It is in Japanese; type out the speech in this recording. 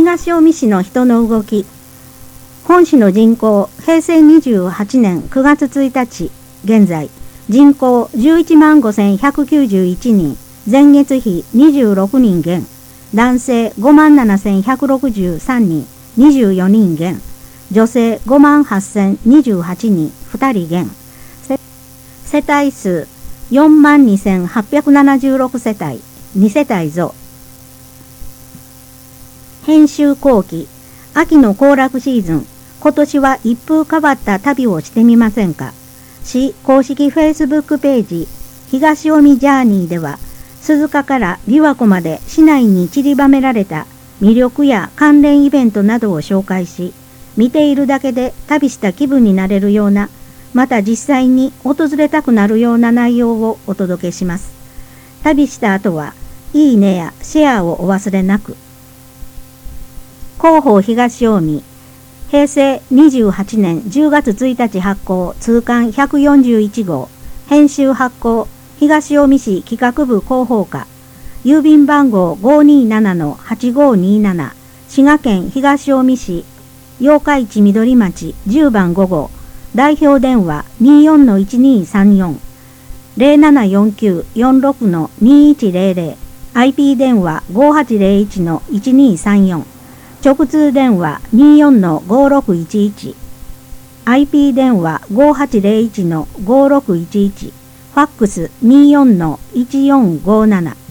東近江市の人の動き。本市の人口、平成28年9月1日、現在、人口115,191人、前月比26人減、男性57,163人、24人減、女性58,028人、2人減。世帯数42,876世帯、2世帯増。編集後期、秋の行楽シーズン、今年は一風変わった旅をしてみませんか。市公式 Facebook ページ、東近江ジャーニーでは、鈴鹿から琵琶湖まで市内に散りばめられた魅力や関連イベントなどを紹介し、見ているだけで旅した気分になれるような、また実際に訪れたくなるような内容をお届けします。旅した後は、いいねやシェアをお忘れなく。広報東近江、平成28年10月1日発行通刊141号、編集発行、東近江市企画部広報課、郵便番号 527-8527、滋賀県東近江市、八日市緑町10番5号、代表電話 24-1234、0749-46-2100、IP 電話 5801-1234、直通電話 24-5611、IP 電話 5801-5611、ファックス 24-1457。